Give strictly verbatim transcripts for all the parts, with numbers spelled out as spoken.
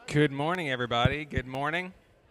Good morning, everybody. Good morning.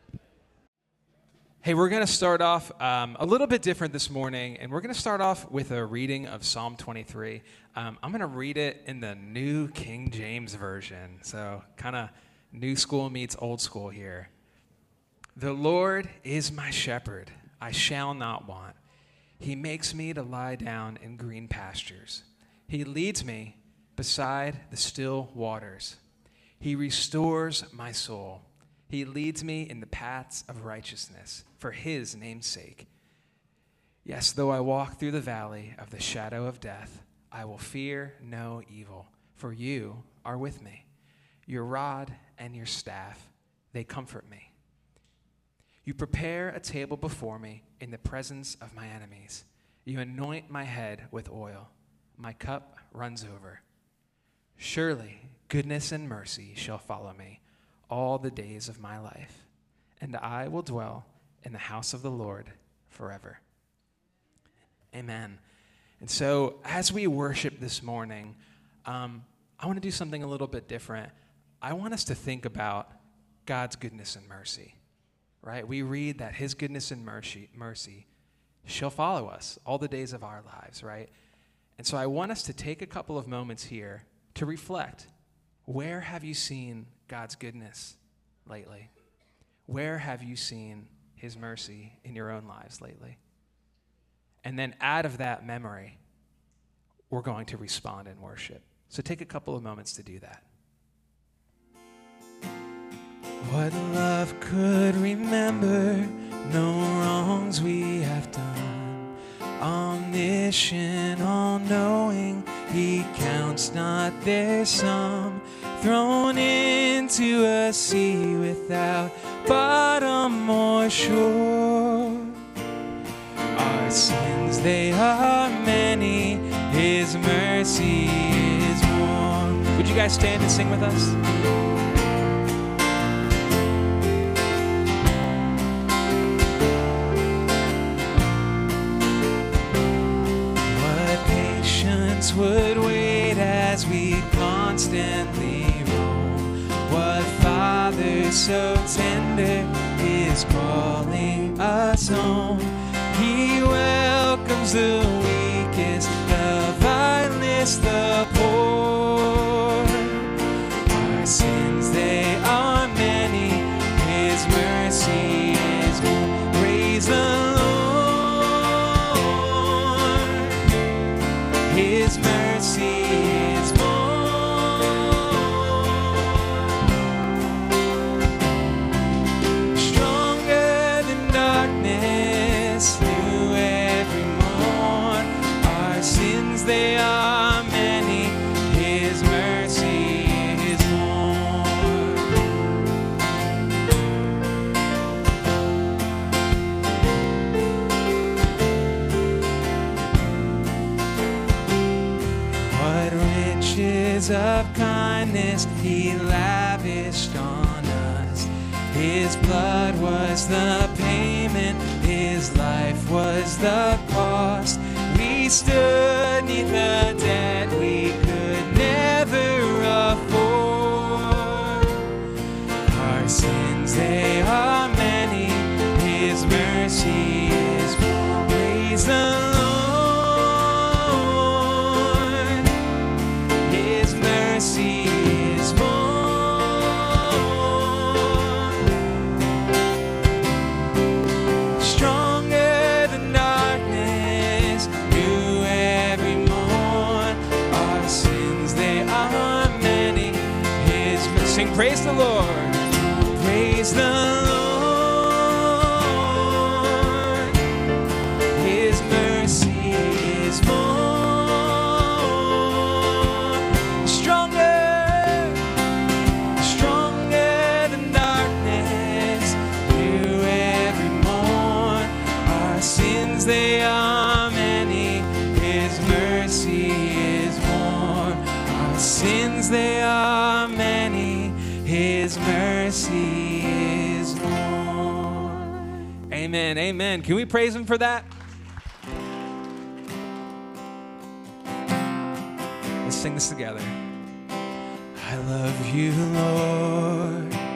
Hey, we're going to start off um, a little bit different this morning, and we're going to start off with a reading of Psalm twenty-three. Um, I'm going to read it in the New King James Version, so kind of new school meets old school here. The Lord is my shepherd, I shall not want. He makes me to lie down in green pastures. He leads me beside the still waters. He restores my soul. He leads me in the paths of righteousness for his name's sake. Yes, though I walk through the valley of the shadow of death, I will fear no evil, for you are with me. Your rod and your staff, they comfort me. You prepare a table before me in the presence of my enemies. You anoint my head with oil. My cup runs over. Surely goodness and mercy shall follow me all the days of my life, and I will dwell in the house of the Lord forever. Amen. And so as we worship this morning, um, I want to do something a little bit different. I want us to think about God's goodness and mercy, right? We read that his goodness and mercy, mercy shall follow us all the days of our lives, right? And so I want us to take a couple of moments here to reflect. Where have you seen God's goodness lately? Where have you seen his mercy in your own lives lately? And then out of that memory, we're going to respond in worship. So take a couple of moments to do that. What love could remember, no wrongs we have done. Omniscient, all-knowing, he counts not their sum. Thrown into a sea without bottom or shore. Our sins, they are many, his mercy is more. Would you guys stand and sing with us? What patience would wait as we constantly roam. What Father so tender is calling us home. He welcomes the weakest, the vilest, the poor. Our sins, they are many, his mercy is more. Praise the Lord, his mercy is more. They are many, his mercy is more. What riches of kindness he lavished on us. His blood was the payment, his life was the cost. We stood neath the debt we could never afford. Our sins, they are many, his mercy is more. Praise the Lord, his mercy is more. Stronger than darkness, new every morn. Our sins, they are many, his mercy. Sing praise the Lord, praise the Lord, his mercy is more. Stronger, stronger than darkness, new every morn. Our sins, they are many, his mercy is more. Our sins, they are many, his mercy is more. Amen, amen. Can we praise him for that? Let's sing this together. I love you, Lord.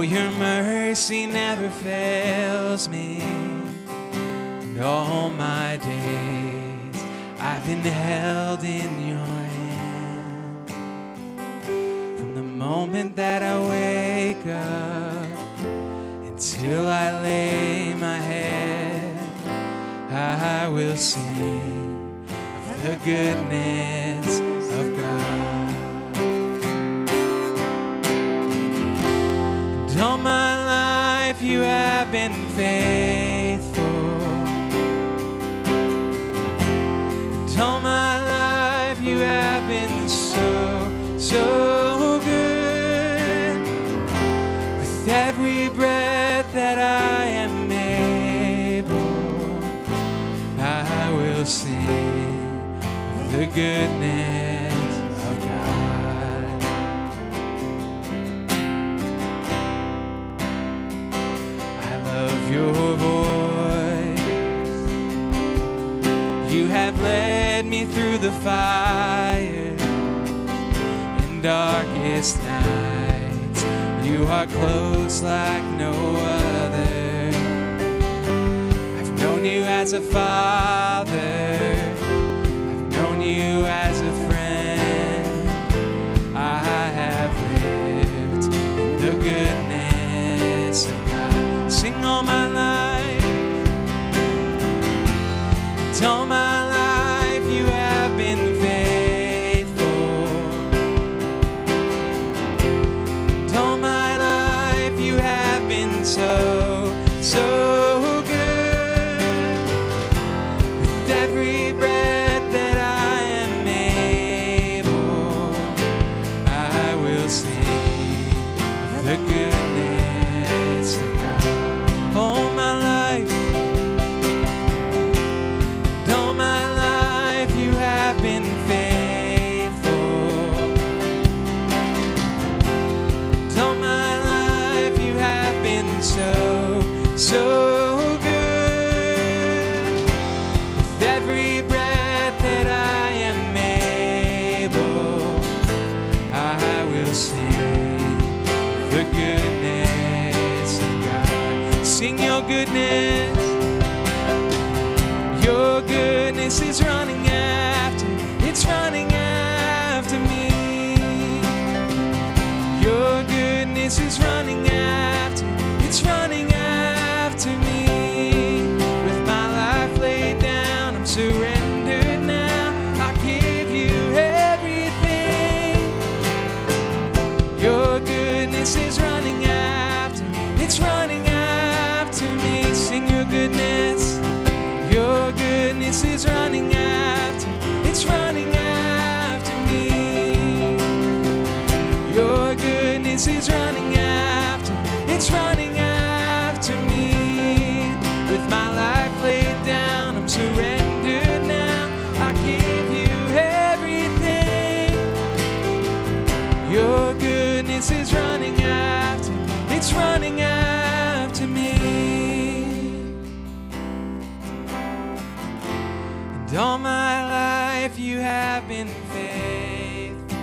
Oh, your mercy never fails me. And all my days I've been held in your hand. From the moment that I wake up until I lay my head, I will sing of the goodness of God. And all my life you have been faithful. And all my life you have been so, so good. With every breath that I am able, I will sing of the goodness of God. I love your voice. You have led me through the fire in darkest nights. You are close like no other. I've known you as a father. I've known you as a friend. I have lived in the goodness of God. Sing all my life. And all my life you have been faithful. And all my life you have been so, so good. With every breath that I am able, I will sing of the goodness of God. All my life, and all my life you have been faithful. And all my life you have been so, so good. With every breath that I am able, I will sing the goodness of God. Sing your goodness. Your goodness is running after, it's running after me. Your goodness is running after, it's running after me. With my life laid down, I'm surrendered now. I give you everything. Your goodness is running after, it's running after me. Sing your goodness. Your goodness is running after, it's running after me. Your goodness is running after, it's running after me. With my life laid down, I'm surrendered now. I give you everything. Your goodness is running after, it's running after me. And all my life you have been faithful.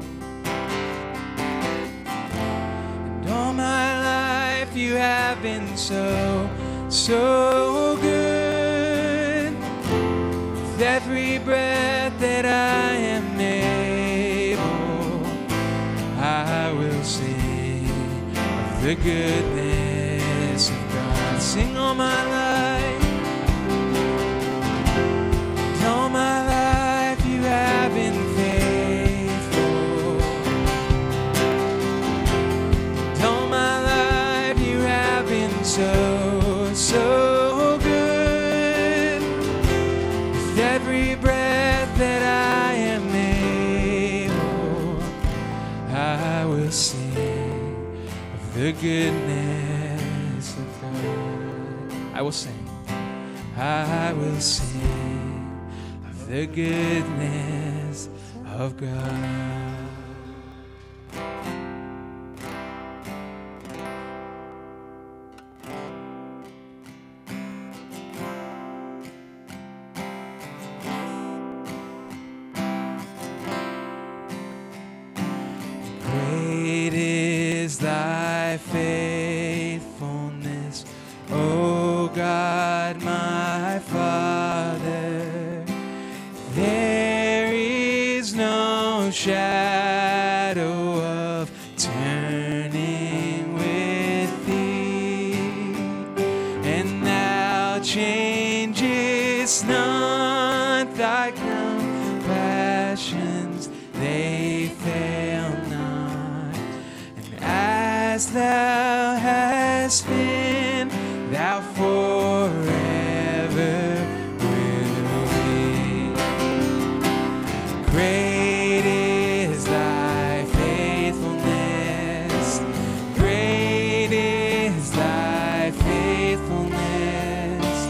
And all my life you have been so, so good. With every breath that I am able, I will sing of the goodness of God. Sing all my life. All my life you have been faithful. And all my life you have been so, so good. With every breath that I am able, I will sing of the goodness of God. I will sing. I will sing the goodness of God. Great is thy thy faithfulness, O God, my Father. There is no shadow of turning with thee, and thou changest not, thy compassions, they fail not. And as thou hast been, thou forever will be. Great is thy faithfulness, great is thy faithfulness.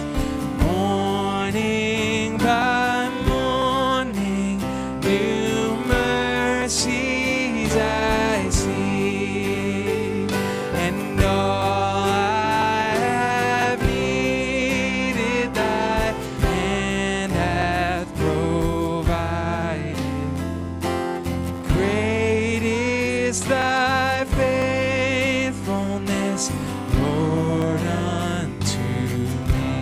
Morning by morning, new mercies I see, and all I have needed thy hand hath provided. Great is thy faithfulness, Lord, unto me.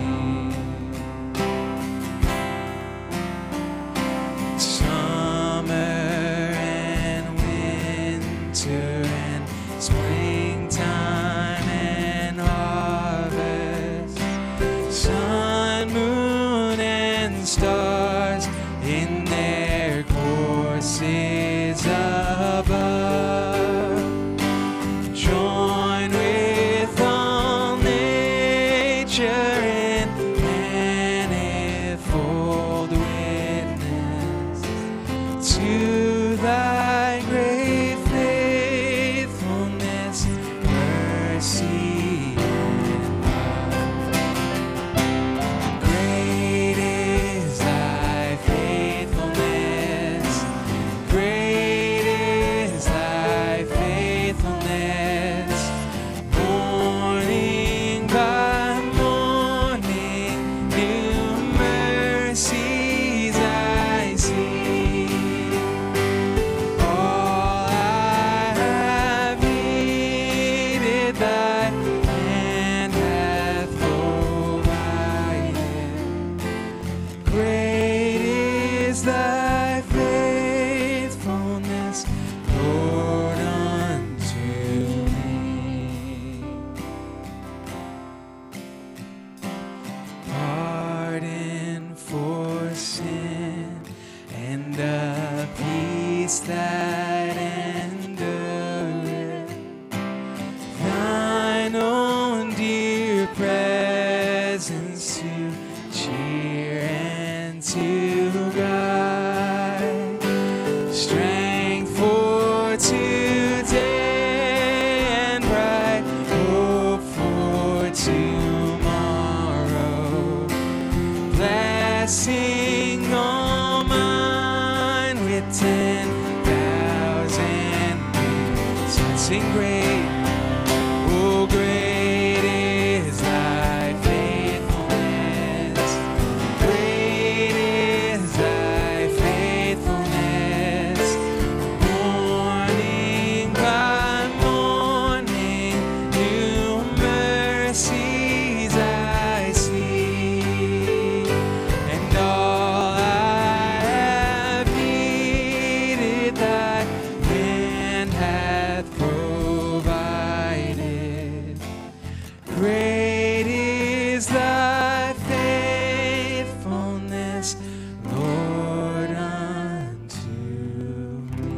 Summer and winter and springtime and harvest, sun, moon, and stars in their courses above, join with all nature in manifold witness to thy great faithfulness, mercy, and love. Great is thy faithfulness, great is thy faithfulness. Morning by morning, new mercies I see. All I have needed, thy hand hath provided. Great is thy faithfulness, Lord, unto me. Pardon for sin and a peace that endureth, thine own dear presence to cheer and to guide, strength for today and bright hope for tomorrow. Blessing all mine with ten thousand gifts. Sing great, oh great is thy faithfulness, great is thy faithfulness. Morning by morning, new mercies I see, and all I have needed thy hand hath provided. Great is thy faithfulness, Lord, unto me.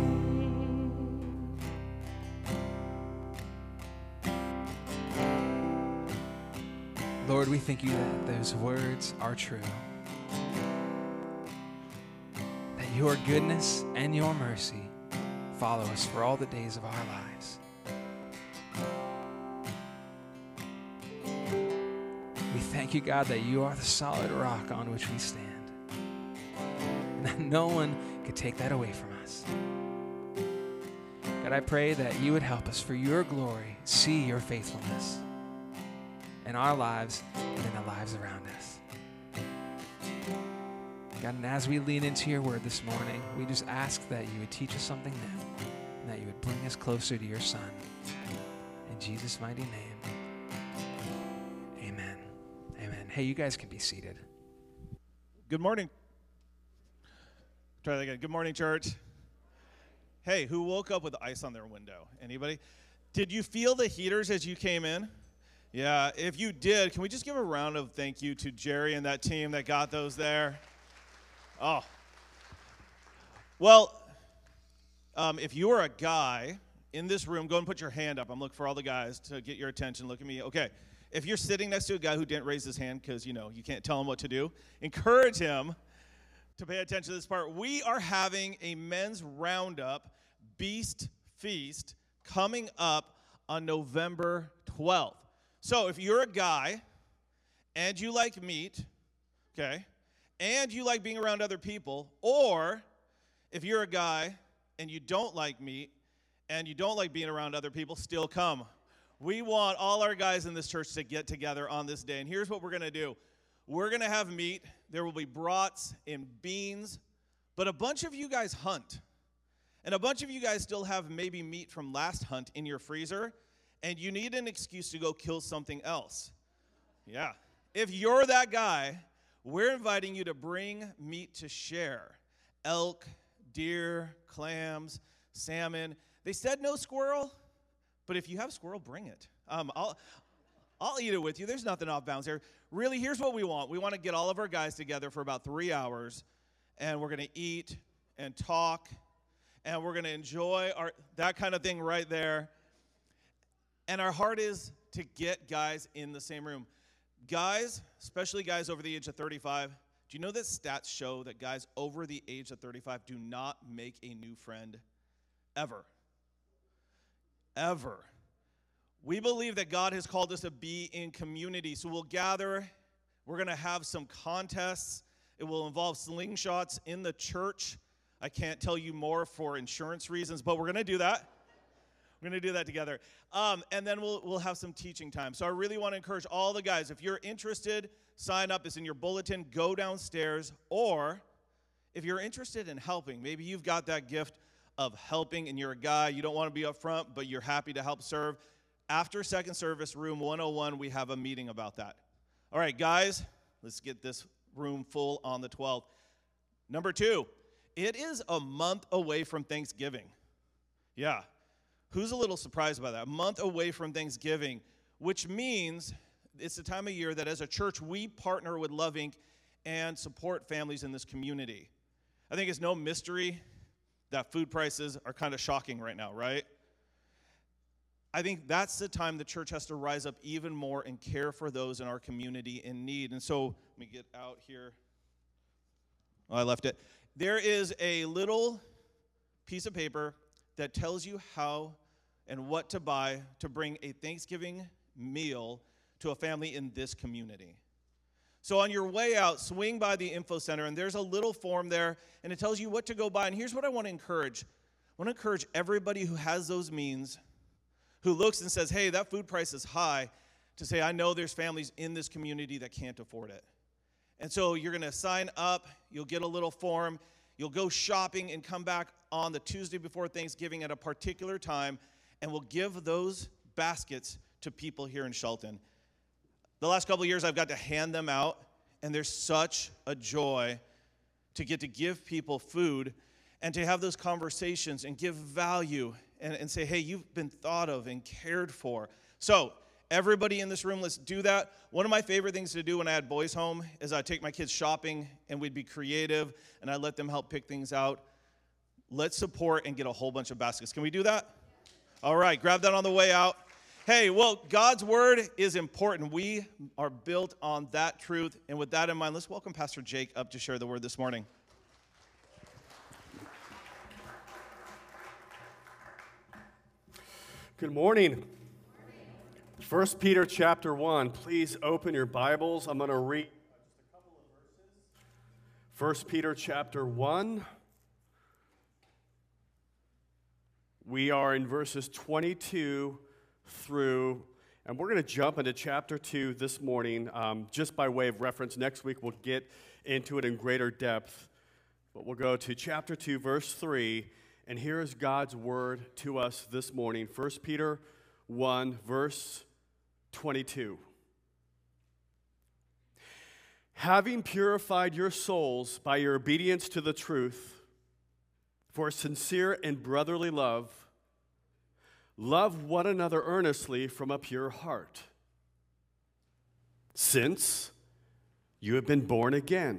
Lord, we thank you that those words are true, that your goodness and your mercy follow us for all the days of our lives. We thank you, God, that you are the solid rock on which we stand, and that no one could take that away from us. God, I pray that you would help us for your glory see your faithfulness in our lives and in the lives around us. God, and as we lean into your word this morning, we just ask that you would teach us something new and that you would bring us closer to your Son. In Jesus' mighty name. Amen. Amen. Hey, you guys can be seated. Good morning. Try that again. Good morning, church. Hey, who woke up with ice on their window? Anybody? Did you feel the heaters as you came in? Yeah, if you did, can we just give a round of thank you to Jerry and that team that got those there? Oh. Well, um, if you are a guy in this room, go and put your hand up. I'm looking for all the guys to get your attention. Look at me. Okay. If you're sitting next to a guy who didn't raise his hand because, you know, you can't tell him what to do, encourage him to pay attention to this part. We are having a men's roundup Beast Feast coming up on November twelfth. So if you're a guy and you like meat, okay, and you like being around other people, or if you're a guy and you don't like meat and you don't like being around other people, still come. We want all our guys in this church to get together on this day. And here's what we're going to do. We're going to have meat. There will be brats and beans. But a bunch of you guys hunt. And a bunch of you guys still have maybe meat from last hunt in your freezer. And you need an excuse to go kill something else. Yeah. If you're that guy, we're inviting you to bring meat to share. Elk, deer, clams, salmon. They said no squirrel. But if you have squirrel, bring it. Um, I'll, I'll eat it with you. There's nothing off bounds there. Really, here's what we want. We want to get all of our guys together for about three hours, and we're going to eat and talk, and we're going to enjoy our that kind of thing right there. And our heart is to get guys in the same room. Guys, especially guys over the age of thirty-five, do you know that stats show that guys over the age of thirty-five do not make a new friend ever? Ever. We believe that God has called us to be in community. So we'll gather. We're going to have some contests. It will involve slingshots in the church. I can't tell you more for insurance reasons, but we're going to do that. We're going to do that together. Um, and then we'll we'll have some teaching time. So I really want to encourage all the guys, if you're interested, sign up. It's in your bulletin. Go downstairs. Or if you're interested in helping, maybe you've got that gift of helping, and you're a guy, you don't want to be up front, but you're happy to help serve. After second service, room one oh one, we have a meeting about that. All right, guys, let's get this room full on the twelfth. Number two, it is a month away from Thanksgiving. Yeah, who's a little surprised by that? A month away from Thanksgiving, which means it's the time of year that as a church, we partner with Love Incorporated and support families in this community. I think it's no mystery that food prices are kind of shocking right now, right? I think that's the time the church has to rise up even more and care for those in our community in need. And so, let me get out here. Oh, I left it. There is a little piece of paper that tells you how and what to buy to bring a Thanksgiving meal to a family in this community. So on your way out, swing by the info center, and there's a little form there, and it tells you what to go buy. And here's what I want to encourage. I want to encourage everybody who has those means, who looks and says, hey, that food price is high, to say, I know there's families in this community that can't afford it. And so you're going to sign up. You'll get a little form. You'll go shopping and come back on the Tuesday before Thanksgiving at a particular time, and we'll give those baskets to people here in Shelton. The last couple of years, I've got to hand them out, and there's such a joy to get to give people food and to have those conversations and give value and, and say, hey, you've been thought of and cared for. So everybody in this room, let's do that. One of my favorite things to do when I had boys home is I'd take my kids shopping, and we'd be creative, and I'd let them help pick things out. Let's support and get a whole bunch of baskets. Can we do that? All right, grab that on the way out. Hey, well, God's word is important. We are built on that truth. And with that in mind, let's welcome Pastor Jake up to share the word this morning. Good morning. First Peter chapter one. Please open your Bibles. I'm going to read just a couple of verses. First Peter chapter one. We are in verses twenty-two through, and we're going to jump into chapter two this morning, um, just by way of reference. Next week we'll get into it in greater depth, but we'll go to chapter two, verse three, and here is God's word to us this morning. First Peter one, verse twenty-two. Having purified your souls by your obedience to the truth, for sincere and brotherly love, love one another earnestly from a pure heart, since you have been born again.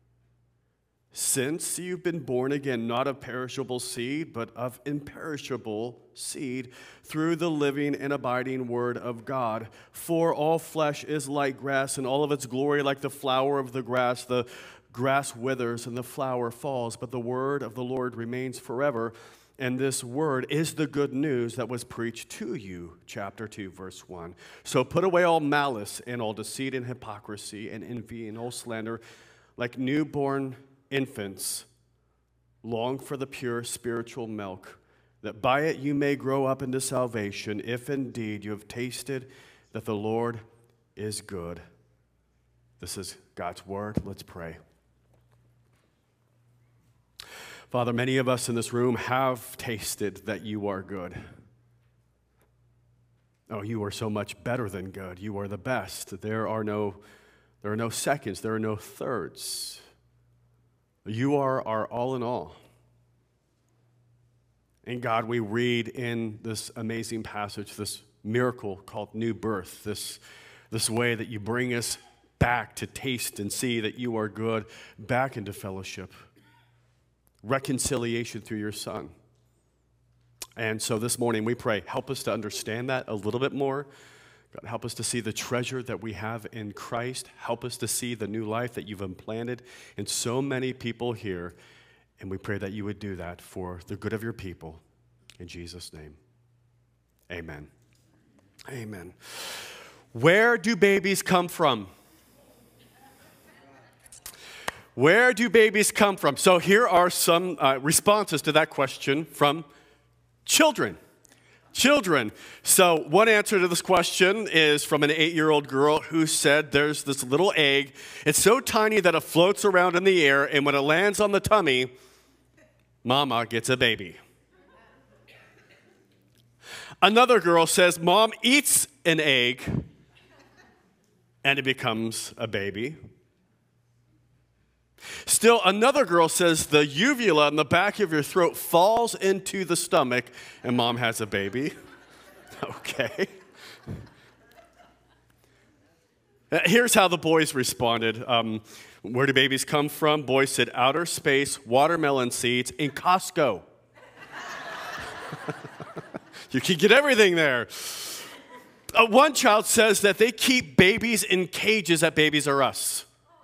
Since you've been born again, not of perishable seed, but of imperishable seed, through the living and abiding word of God. For all flesh is like grass, and all of its glory like the flower of the grass. The grass withers and the flower falls, but the word of the Lord remains forever. And this word is the good news that was preached to you, chapter two, verse one. So put away all malice and all deceit and hypocrisy and envy and all slander. Like newborn infants, long for the pure spiritual milk, that by it you may grow up into salvation, if indeed you have tasted that the Lord is good. This is God's word. Let's pray. Father, many of us in this room have tasted that you are good. Oh, you are so much better than good. You are the best. There are no, there are no seconds. There are no thirds. You are our all in all. And God, we read in this amazing passage, this miracle called new birth, this, this way that you bring us back to taste and see that you are good, back into fellowship, reconciliation through your Son. And so this morning we pray, help us to understand that a little bit more. God, help us to see the treasure that we have in Christ. Help us to see the new life that you've implanted in so many people here. And we pray that you would do that for the good of your people. In Jesus' name, amen. Amen. Where do babies come from? Where do babies come from? So here are some uh, responses to that question from children. Children. So one answer to this question is from an eight-year-old girl who said there's this little egg. It's so tiny that it floats around in the air, and when it lands on the tummy, Mama gets a baby. Another girl says Mom eats an egg, and it becomes a baby. Still, another girl says the uvula in the back of your throat falls into the stomach and Mom has a baby. Okay. Here's how the boys responded. Um, where do babies come from? Boys said outer space, watermelon seeds, in Costco. You can get everything there. Uh, one child says that they keep babies in cages at Babies R Us.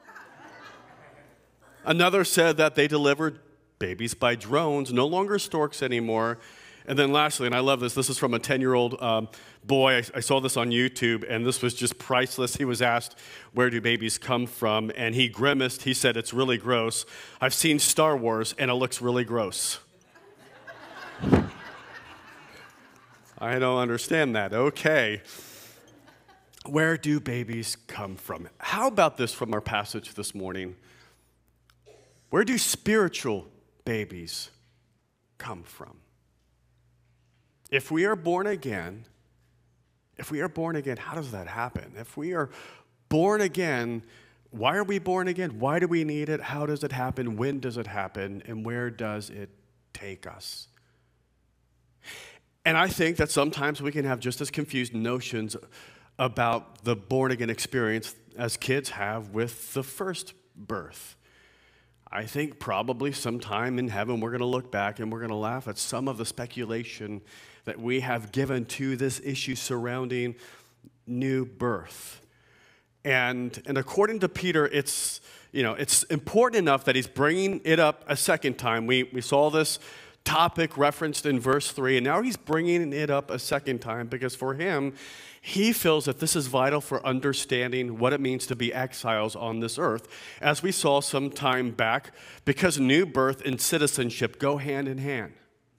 Another said that they delivered babies by drones, no longer storks anymore. And then lastly, and I love this, this is from a ten-year-old um, boy. I, I saw this on YouTube, and this was just priceless. He was asked, where do babies come from? And he grimaced. He said, it's really gross. I've seen Star Wars, and it looks really gross. I don't understand that. Okay. Where do babies come from? How about this from our passage this morning? Where do spiritual babies come from? If we are born again, if we are born again, how does that happen? If we are born again, why are we born again? Why do we need it? How does it happen? When does it happen? And where does it take us? And I think that sometimes we can have just as confused notions about the born again experience as kids have with the first birth. I think probably sometime in heaven we're going to look back and we're going to laugh at some of the speculation that we have given to this issue surrounding new birth. And, and according to Peter, it's, you know, it's important enough that he's bringing it up a second time. We, we saw this topic referenced in verse three, and now he's bringing it up a second time because for him, he feels that this is vital for understanding what it means to be exiles on this earth, as we saw some time back, because new birth and citizenship go hand in hand.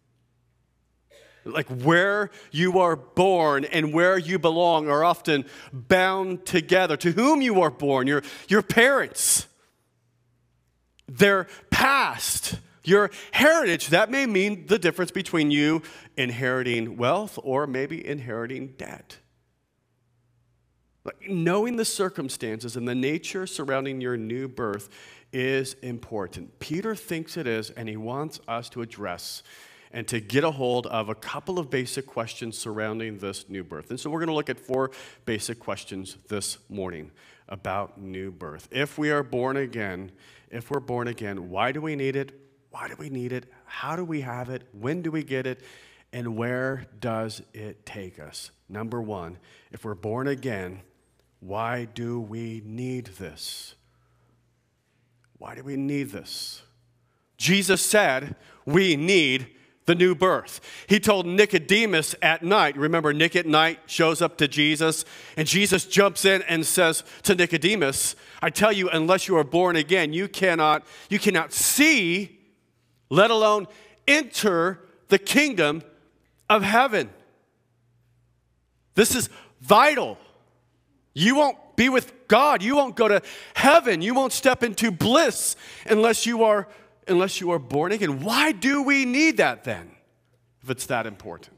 Like where you are born and where you belong are often bound together. To whom you are born, your, your parents, their past, Your heritage, that may mean the difference between you inheriting wealth or maybe inheriting debt. Like, knowing the circumstances and the nature surrounding your new birth is important. Peter thinks it is, and he wants us to address and to get a hold of a couple of basic questions surrounding this new birth. And so we're going to look at four basic questions this morning about new birth. If we are born again, if we're born again, why do we need it? Why do we need it? How do we have it? When do we get it? And where does it take us? Number one, if we're born again, why do we need this? Why do we need this? Jesus said we need the new birth. He told Nicodemus at night, remember Nick at night shows up to Jesus, and Jesus jumps in and says to Nicodemus, I tell you, unless you are born again, you cannot, you cannot see, let alone enter the kingdom of heaven. This is vital. You won't be with God. You won't go to heaven. You won't step into bliss unless you are unless you are born again. Why do we need that then, if it's that important?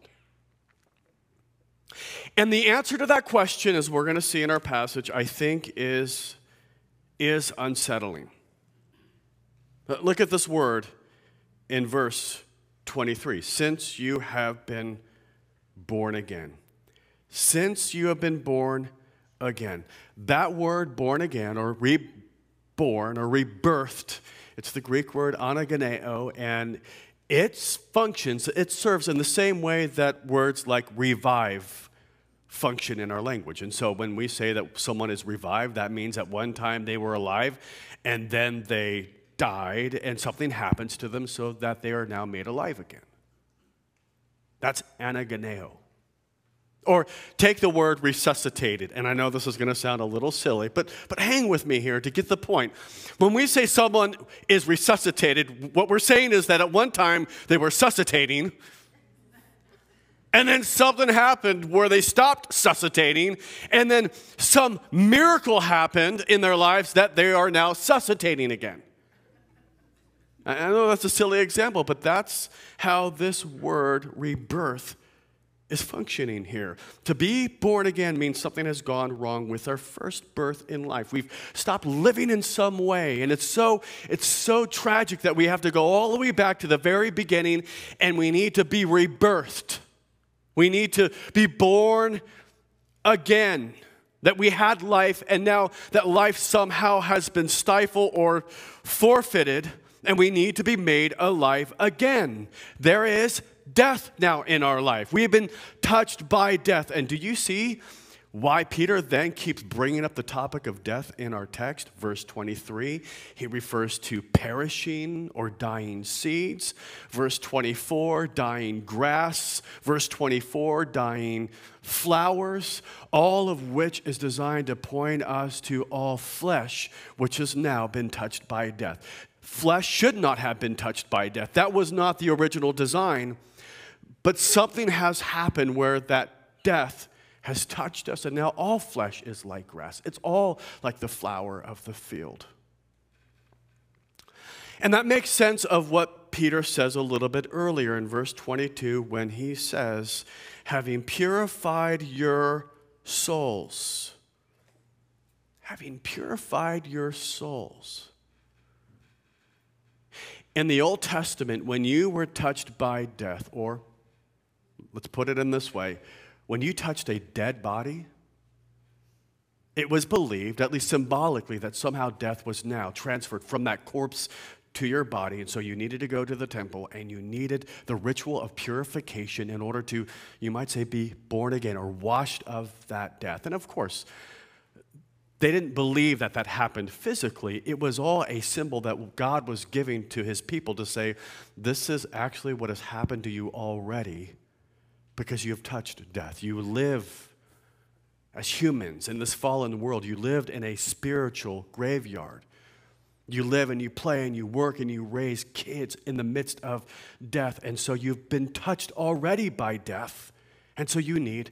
And the answer to that question, as we're going to see in our passage, I think is, is unsettling. But look at this word in verse twenty-three. Since you have been born again. Since you have been born again. That word born again, or reborn, or rebirthed, it's the Greek word anageneo, and it functions, it serves in the same way that words like revive function in our language. And so when we say that someone is revived, that means at one time they were alive, and then they died, and something happens to them so that they are now made alive again. That's anageneo. Or take the word resuscitated, and I know this is going to sound a little silly, but, but hang with me here to get the point. When we say someone is resuscitated, what we're saying is that at one time they were suscitating, and then something happened where they stopped suscitating, and then some miracle happened in their lives that they are now suscitating again. I know that's a silly example, but that's how this word rebirth is functioning here. To be born again means something has gone wrong with our first birth in life. We've stopped living in some way, and it's so it's so tragic that we have to go all the way back to the very beginning, and we need to be rebirthed. We need to be born again. That we had life, and now that life somehow has been stifled or forfeited, and we need to be made alive again. There is death now in our life. We have been touched by death. And do you see why Peter then keeps bringing up the topic of death in our text? Verse twenty-three, he refers to perishing or dying seeds. Verse twenty-four, dying grass. Verse twenty-four, dying flowers, all of which is designed to point us to all flesh, which has now been touched by death. Flesh should not have been touched by death. That was not the original design. But something has happened where that death has touched us, and now all flesh is like grass. It's all like the flower of the field. And that makes sense of what Peter says a little bit earlier in verse twenty-two when he says, having purified your souls. Having purified your souls. In the Old Testament, when you were touched by death, or let's put it in this way, when you touched a dead body, it was believed, at least symbolically, that somehow death was now transferred from that corpse to your body, and so you needed to go to the temple, and you needed the ritual of purification in order to, you might say, be born again or washed of that death. And of course, they didn't believe that that happened physically. It was all a symbol that God was giving to his people to say, this is actually what has happened to you already because you have touched death. You live as humans in this fallen world. You lived in a spiritual graveyard. You live and you play and you work and you raise kids in the midst of death. And so you've been touched already by death. And so you need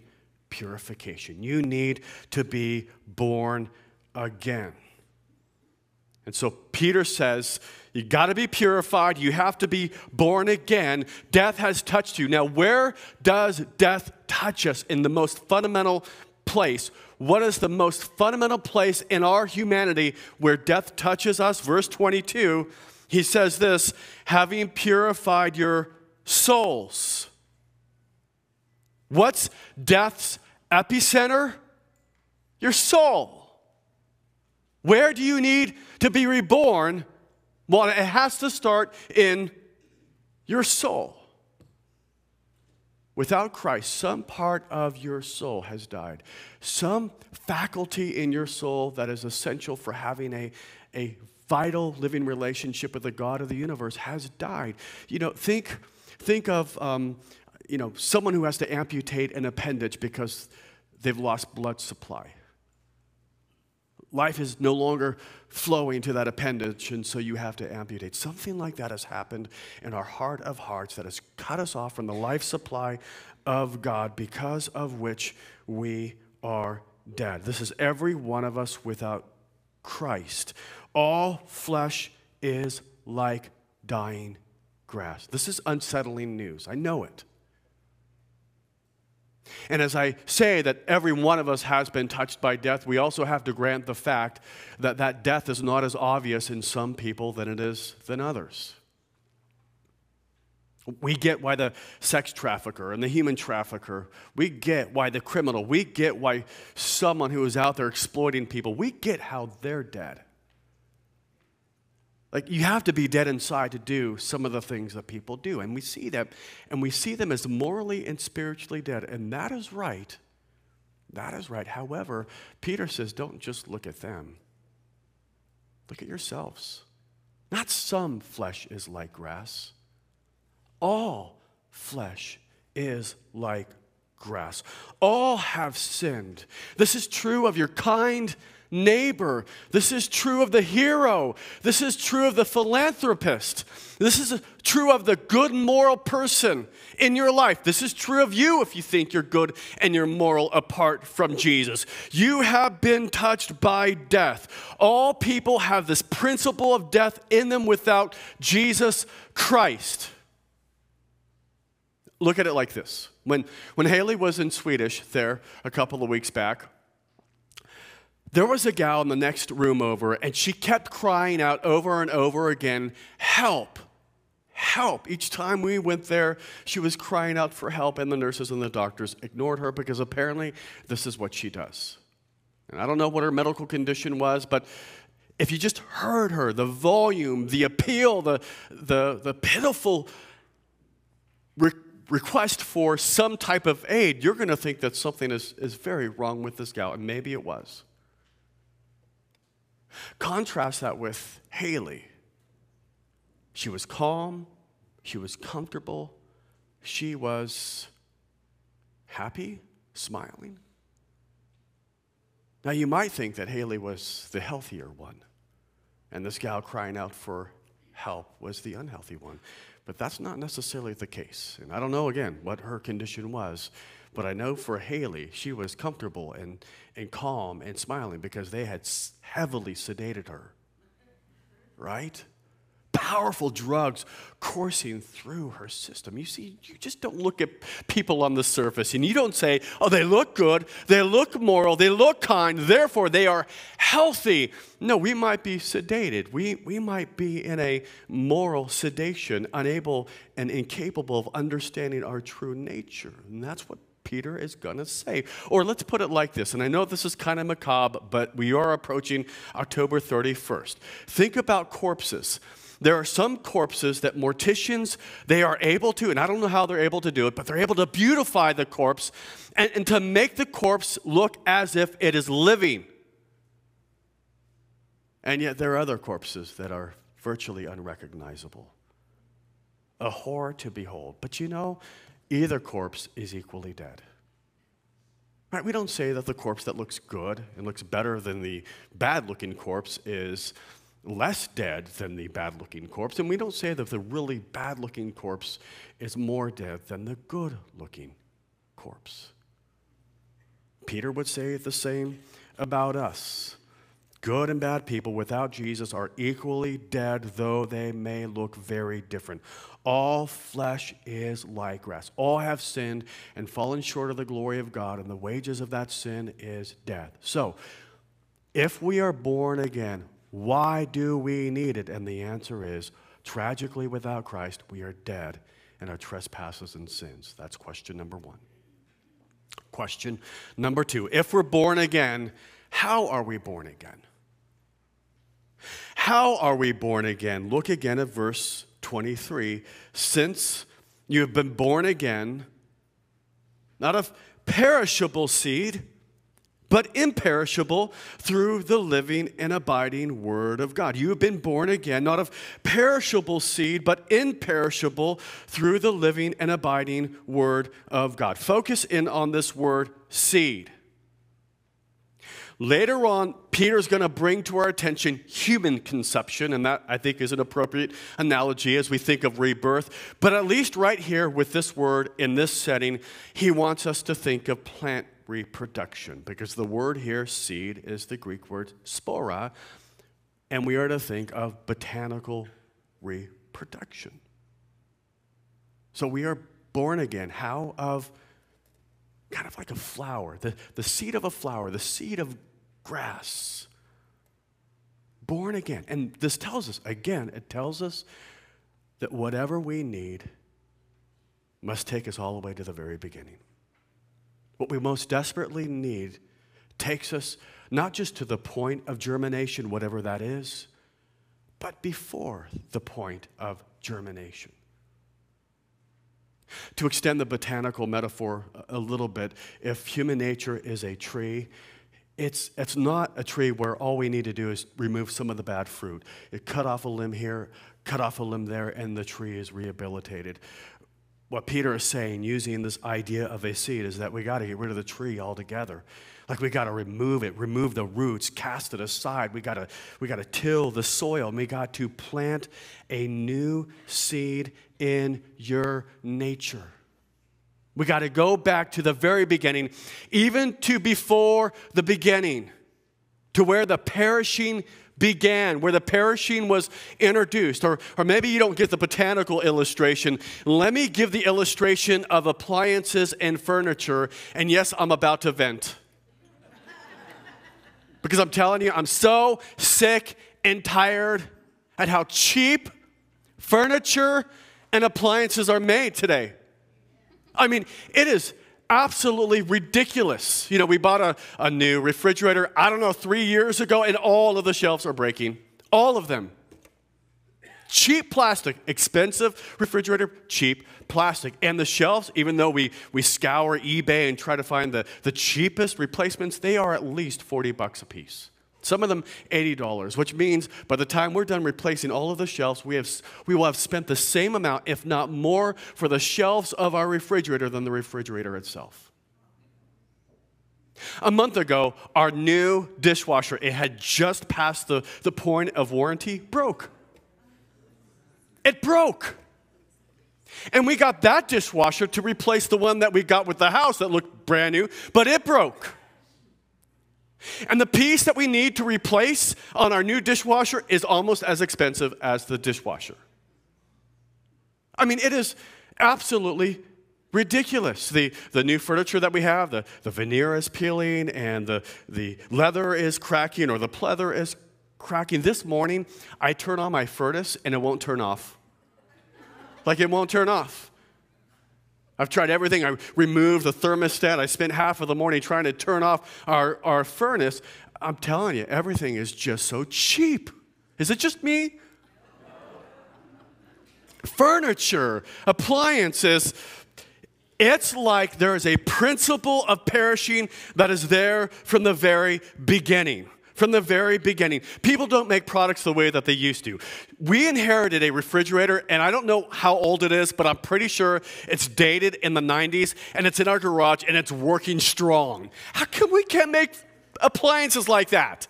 purification. You need to be born again. And so Peter says, you got to be purified. You have to be born again. Death has touched you. Now, where does death touch us? In the most fundamental place. What is the most fundamental place in our humanity where death touches us? Verse twenty-two, he says this, having purified your souls. What's death's epicenter? Your soul. Where do you need to be reborn? Well, it has to start in your soul. Without Christ, some part of your soul has died. Some faculty in your soul that is essential for having a, a vital living relationship with the God of the universe has died. You know, think, think of, um, you know, someone who has to amputate an appendage because they've lost blood supply. Life is no longer flowing to that appendage, and so you have to amputate. Something like that has happened in our heart of hearts that has cut us off from the life supply of God, because of which we are dead. This is every one of us without Christ. All flesh is like dying grass. This is unsettling news. I know it. And as I say that every one of us has been touched by death, we also have to grant the fact that that death is not as obvious in some people than it is than others. We get why the sex trafficker and the human trafficker, we get why the criminal, we get why someone who is out there exploiting people, we get how they're dead. Like, you have to be dead inside to do some of the things that people do. And we see them, and we see them as morally and spiritually dead. And that is right. That is right. However, Peter says, don't just look at them. Look at yourselves. Not some flesh is like grass. All flesh is like grass. All have sinned. This is true of your kind neighbor. This is true of the hero. This is true of the philanthropist. This is true of the good moral person in your life. This is true of you if you think you're good and you're moral apart from Jesus. You have been touched by death. All people have this principle of death in them without Jesus Christ. Look at it like this. When, when Haley was in Swedish there a couple of weeks back, there was a gal in the next room over, and she kept crying out over and over again, help, help. Each time we went there, she was crying out for help, and the nurses and the doctors ignored her because apparently this is what she does. And I don't know what her medical condition was, but if you just heard her, the volume, the appeal, the, the, the pitiful re- request for some type of aid, you're going to think that something is, is very wrong with this gal, and maybe it was. Contrast that with Haley. She was calm, she was comfortable, she was happy, smiling. Now you might think that Haley was the healthier one, and this gal crying out for help was the unhealthy one. But that's not necessarily the case. And I don't know, again, what her condition was, but I know for Haley, she was comfortable and, and calm and smiling because they had heavily sedated her, right? Powerful drugs coursing through her system. You see, you just don't look at people on the surface and you don't say, oh, they look good, they look moral, they look kind, therefore they are healthy. No, we might be sedated. We, we might be in a moral sedation, unable and incapable of understanding our true nature. And that's what Peter is going to say. Or let's put it like this, and I know this is kind of macabre, but we are approaching October thirty-first. Think about corpses. There are some corpses that morticians, they are able to, and I don't know how they're able to do it, but they're able to beautify the corpse and, and to make the corpse look as if it is living. And yet there are other corpses that are virtually unrecognizable. A horror to behold. But you know, either corpse is equally dead. Right? We don't say that the corpse that looks good and looks better than the bad-looking corpse is less dead than the bad-looking corpse, and we don't say that the really bad-looking corpse is more dead than the good-looking corpse. Peter would say the same about us. Good and bad people without Jesus are equally dead, though they may look very different. All flesh is like grass. All have sinned and fallen short of the glory of God, and the wages of that sin is death. So, if we are born again, why do we need it? And the answer is, tragically, without Christ, we are dead in our trespasses and sins. That's question number one. Question number two, if we're born again, how are we born again? How are we born again? Look again at verse twenty-three. Since you have been born again, not of perishable seed, but imperishable through the living and abiding Word of God. You have been born again, not of perishable seed, but imperishable through the living and abiding Word of God. Focus in on this word, seed. Later on, Peter's going to bring to our attention human conception, and that, I think, is an appropriate analogy as we think of rebirth. But at least right here with this word, in this setting, he wants us to think of plant reproduction, because the word here, seed, is the Greek word spora, and we are to think of botanical reproduction. So we are born again. How? Of kind of like a flower, the, the seed of a flower, the seed of grass. Born again. And this tells us, again, it tells us that whatever we need must take us all the way to the very beginning. What we most desperately need takes us not just to the point of germination, whatever that is, but before the point of germination. To extend the botanical metaphor a little bit, if human nature is a tree, it's, it's not a tree where all we need to do is remove some of the bad fruit. It cut off a limb here, cut off a limb there, and the tree is rehabilitated. What Peter is saying, using this idea of a seed, is that we got to get rid of the tree altogether. Like we got to remove it, remove the roots, cast it aside. We got to we got to till the soil, and we got to plant a new seed in your nature. We got to go back to the very beginning, even to before the beginning, to where the perishing began, where the perishing was introduced. Or, or maybe you don't get the botanical illustration. Let me give the illustration of appliances and furniture. And yes, I'm about to vent. Because I'm telling you, I'm so sick and tired at how cheap furniture and appliances are made today. I mean, it is absolutely ridiculous. You know, we bought a, a new refrigerator, I don't know, three years ago, and all of the shelves are breaking. All of them. Cheap plastic, expensive refrigerator, cheap plastic. And the shelves, even though we, we scour eBay and try to find the, the cheapest replacements, they are at least forty bucks a piece. Some of them eighty dollars, which means by the time we're done replacing all of the shelves, we, have, we will have spent the same amount, if not more, for the shelves of our refrigerator than the refrigerator itself. A month ago, our new dishwasher, it had just passed the, the point of warranty, broke. It broke. And we got that dishwasher to replace the one that we got with the house that looked brand new, but it broke. And the piece that we need to replace on our new dishwasher is almost as expensive as the dishwasher. I mean, it is absolutely ridiculous. The, the new furniture that we have, the, the veneer is peeling and the, the leather is cracking or the pleather is cracking. This morning, I turn on my furnace and it won't turn off. Like it won't turn off. I've tried everything. I removed the thermostat. I spent half of the morning trying to turn off our, our furnace. I'm telling you, everything is just so cheap. Is it just me? Furniture, appliances. It's like there is a principle of perishing that is there from the very beginning. From the very beginning. People don't make products the way that they used to. We inherited a refrigerator, and I don't know how old it is, but I'm pretty sure it's dated in the nineties, and it's in our garage, and it's working strong. How come we can't make appliances like that?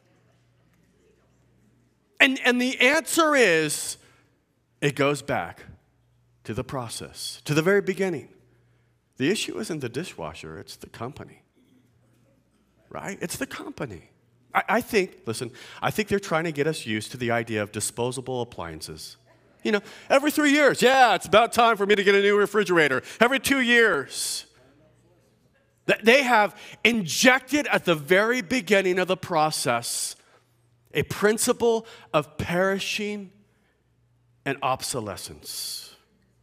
And, and the answer is, it goes back to the process, to the very beginning. The issue isn't the dishwasher, it's the company. Right? It's the company. I, I think, listen, I think they're trying to get us used to the idea of disposable appliances. You know, every three years, yeah, it's about time for me to get a new refrigerator. Every two years. They have injected at the very beginning of the process a principle of perishing and obsolescence.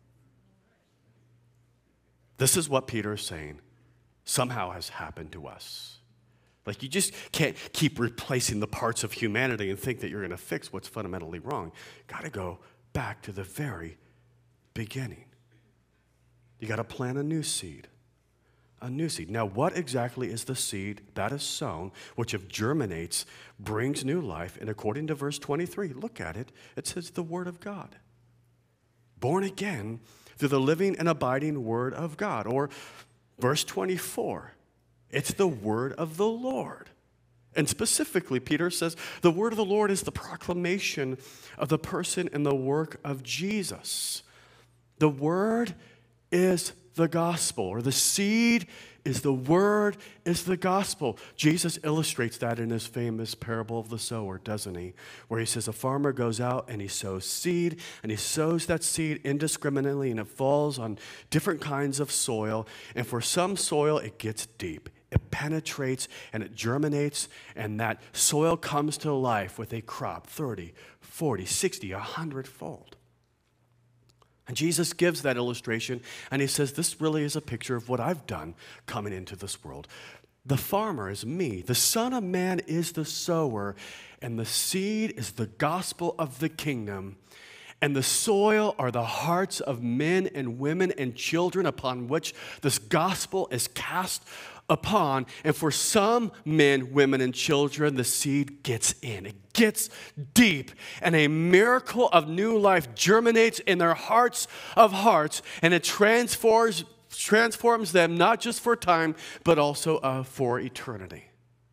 This is what Peter is saying somehow has happened to us. Like, you just can't keep replacing the parts of humanity and think that you're going to fix what's fundamentally wrong. Got to go back to the very beginning. You got to plant a new seed. A new seed. Now, what exactly is the seed that is sown, which if germinates, brings new life? And according to verse twenty-three, look at it. It says the Word of God. Born again through the living and abiding Word of God. Or verse twenty-four, it's the Word of the Lord. And specifically, Peter says, the word of the Lord is the proclamation of the person and the work of Jesus. The word is the gospel, or the seed is the word, is the gospel. Jesus illustrates that in his famous parable of the sower, doesn't he? Where he says a farmer goes out and he sows seed, and he sows that seed indiscriminately, and it falls on different kinds of soil. And for some soil, it gets deep. It penetrates and it germinates, and that soil comes to life with a crop, thirty, forty, sixty, a hundred-fold. And Jesus gives that illustration, and he says, this really is a picture of what I've done coming into this world. The farmer is me. The Son of Man is the sower, and the seed is the gospel of the kingdom. And the soil are the hearts of men and women and children upon which this gospel is cast upon. And for some men, women, and children, the seed gets in. It gets deep. And a miracle of new life germinates in their hearts of hearts. And it transforms, transforms them not just for time, but also uh, for eternity.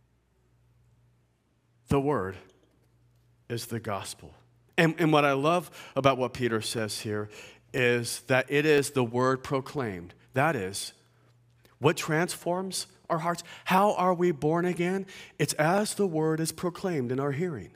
The word is the gospel. And, and what I love about what Peter says here is that it is the word proclaimed. That is, what transforms our hearts? How are we born again? It's as the word is proclaimed in our hearing.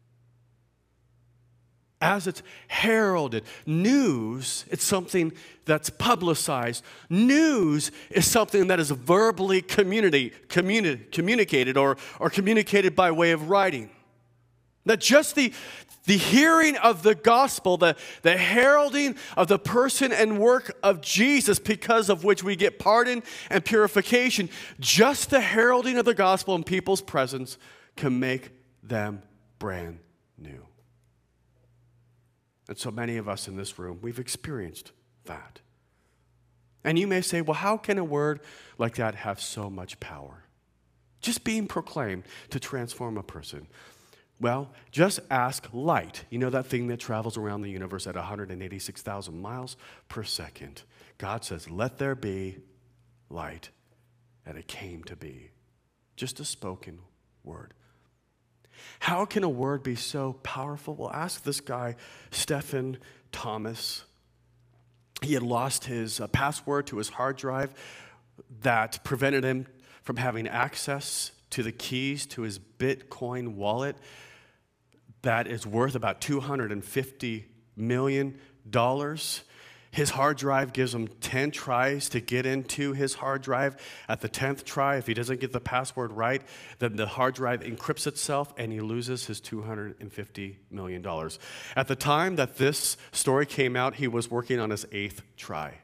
As it's heralded. News, it's something that's publicized. News is something that is verbally communi- communi- communicated or, or communicated by way of writing. That just the, the hearing of the gospel, the, the heralding of the person and work of Jesus, because of which we get pardon and purification, just the heralding of the gospel in people's presence can make them brand new. And so many of us in this room, we've experienced that. And you may say, well, how can a word like that have so much power? Just being proclaimed to transform a person. Well, just ask light. You know that thing that travels around the universe at one hundred eighty-six thousand miles per second. God says, let there be light, and it came to be. Just a spoken word. How can a word be so powerful? Well, ask this guy, Stephen Thomas. He had lost his uh, password to his hard drive that prevented him from having access to the keys to his Bitcoin wallet that is worth about two hundred fifty million dollars. His hard drive gives him ten tries to get into his hard drive. At the tenth try, if he doesn't get the password right, then the hard drive encrypts itself and he loses his two hundred fifty million dollars. At the time that this story came out, he was working on his eighth try.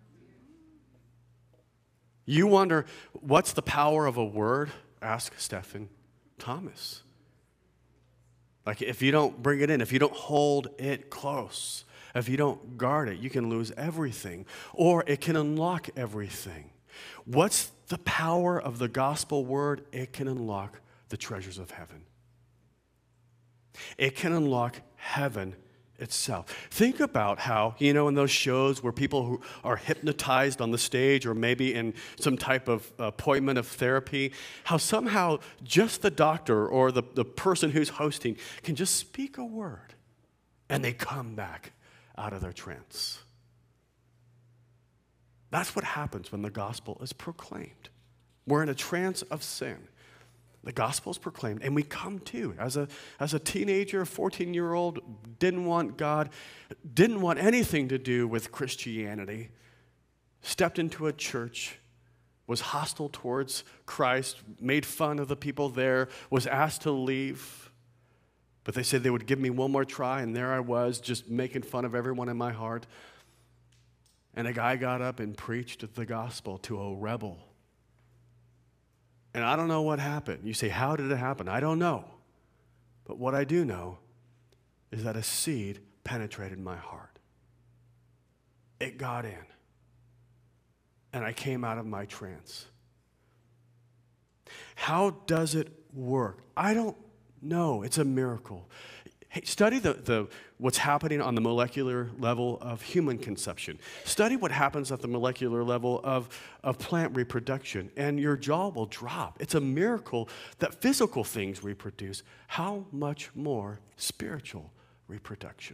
You wonder, what's the power of a word? Ask Stephen Thomas. Like, if you don't bring it in, if you don't hold it close, if you don't guard it, you can lose everything, or it can unlock everything. What's the power of the gospel word? It can unlock the treasures of heaven. It can unlock heaven itself. Think about how, you know, in those shows where people who are hypnotized on the stage or maybe in some type of appointment of therapy, how somehow just the doctor or the, the person who's hosting can just speak a word and they come back out of their trance. That's what happens when the gospel is proclaimed. We're in a trance of sin. The gospel is proclaimed, and we come to. As a, as a teenager, fourteen-year-old, didn't want God, didn't want anything to do with Christianity, stepped into a church, was hostile towards Christ, made fun of the people there, was asked to leave. But they said they would give me one more try, and there I was, just making fun of everyone in my heart. And a guy got up and preached the gospel to a rebel. And I don't know what happened. You say, how did it happen? I don't know. But what I do know is that a seed penetrated my heart. It got in. And I came out of my trance. How does it work? I don't know. It's a miracle. Hey, study the, the, what's happening on the molecular level of human conception. Study what happens at the molecular level of, of plant reproduction, and your jaw will drop. It's a miracle that physical things reproduce. How much more spiritual reproduction?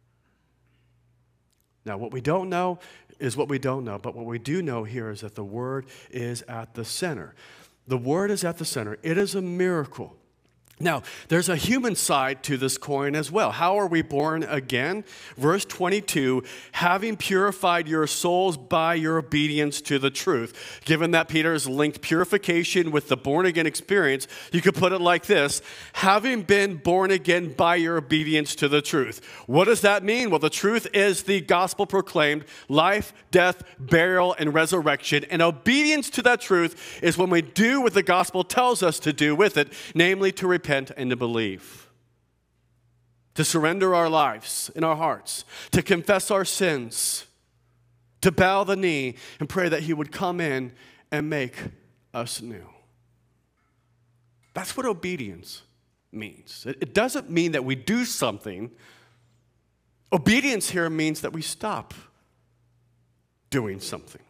Now, what we don't know is what we don't know, but what we do know here is that the Word is at the center. The Word is at the center. It is a miracle. Now, there's a human side to this coin as well. How are we born again? Verse twenty-two, having purified your souls by your obedience to the truth. Given that Peter has linked purification with the born-again experience, you could put it like this: having been born again by your obedience to the truth. What does that mean? Well, the truth is the gospel proclaimed life, death, burial, and resurrection. And obedience to that truth is when we do what the gospel tells us to do with it, namely to repent and to believe, to surrender our lives and our hearts, to confess our sins, to bow the knee and pray that he would come in and make us new. That's what obedience means. It, it doesn't mean that we do something. Obedience here means that we stop doing something.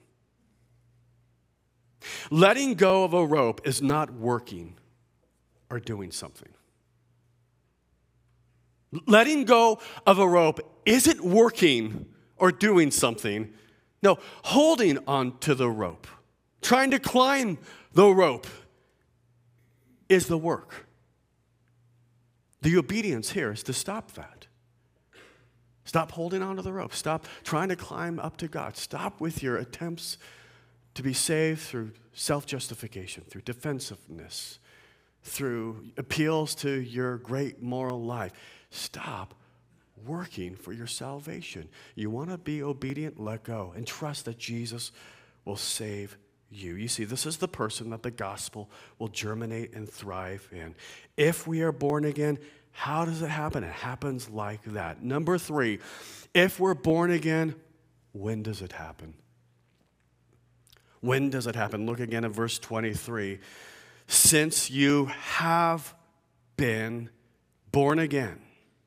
Letting go of a rope is not working or doing something. Letting go of a rope isn't working or doing something. No, holding on to the rope, trying to climb the rope is the work. The obedience here is to stop that. Stop holding on to the rope. Stop trying to climb up to God. Stop with your attempts to be saved through self-justification, through defensiveness, through appeals to your great moral life. Stop working for your salvation. You want to be obedient? Let go and trust that Jesus will save you. You see, this is the person that the gospel will germinate and thrive in. If we are born again, how does it happen? It happens like that. Number three, if we're born again, when does it happen? When does it happen? Look again at verse twenty-three. Since you have been born again.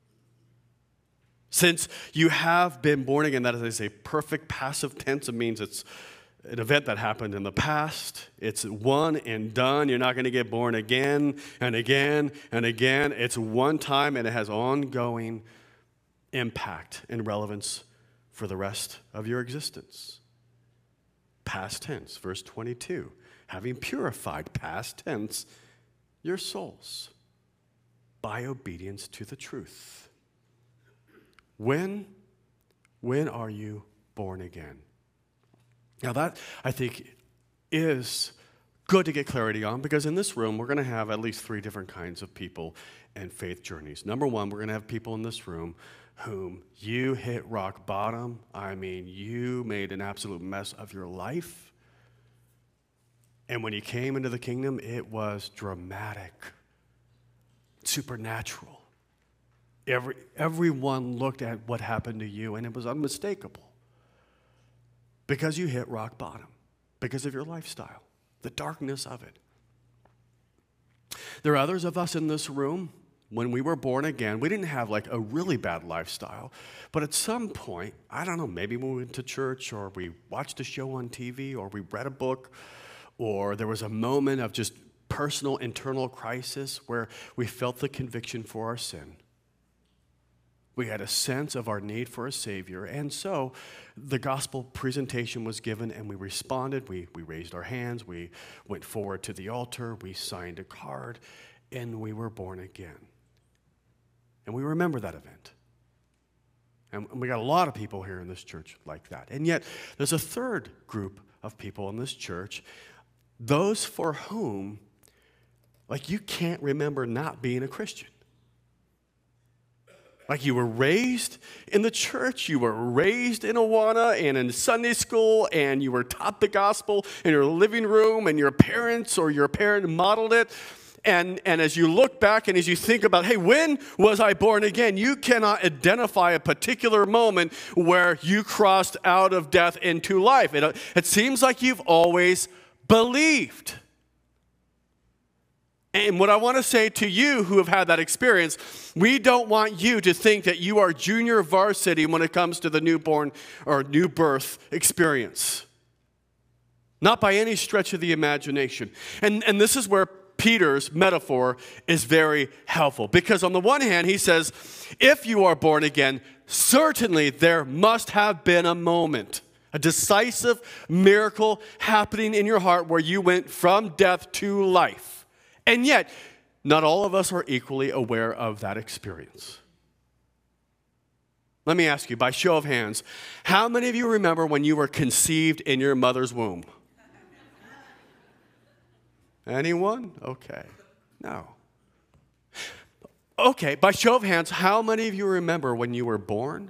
Since you have been born again, that is a perfect passive tense. It means it's an event that happened in the past. It's one and done. You're not going to get born again and again and again. It's one time, and it has ongoing impact and relevance for the rest of your existence. Past tense, verse twenty-two. Having purified, past tense, your souls by obedience to the truth. When, when are you born again? Now that, I think, is good to get clarity on, because in this room, we're going to have at least three different kinds of people and faith journeys. Number one, we're going to have people in this room whom you hit rock bottom. I mean, you made an absolute mess of your life. And when you came into the kingdom, it was dramatic, supernatural. Every, everyone looked at what happened to you, and it was unmistakable. Because you hit rock bottom, because of your lifestyle, the darkness of it. There are others of us in this room, when we were born again, we didn't have like a really bad lifestyle, but at some point, I don't know, maybe we went to church, or we watched a show on T V, or we read a book, or there was a moment of just personal internal crisis where we felt the conviction for our sin. We had a sense of our need for a Savior. And so the gospel presentation was given, and we responded. We, we raised our hands. We went forward to the altar. We signed a card, and we were born again. And we remember that event. And we got a lot of people here in this church like that. And yet, there's a third group of people in this church, those for whom, like, you can't remember not being a Christian. Like, you were raised in the church, you were raised in Awana and in Sunday school, and you were taught the gospel in your living room, and your parents or your parent modeled it. And, and as you look back and as you think about, hey, when was I born again? You cannot identify a particular moment where you crossed out of death into life. It, it seems like you've always believed. And what I want to say to you who have had that experience, we don't want you to think that you are junior varsity when it comes to the newborn or new birth experience. Not by any stretch of the imagination. And, and this is where Peter's metaphor is very helpful. Because on the one hand, he says, if you are born again, certainly there must have been a moment, a decisive miracle happening in your heart where you went from death to life. And yet, not all of us are equally aware of that experience. Let me ask you, by show of hands, how many of you remember when you were conceived in your mother's womb? Anyone? Okay. No. Okay, by show of hands, how many of you remember when you were born?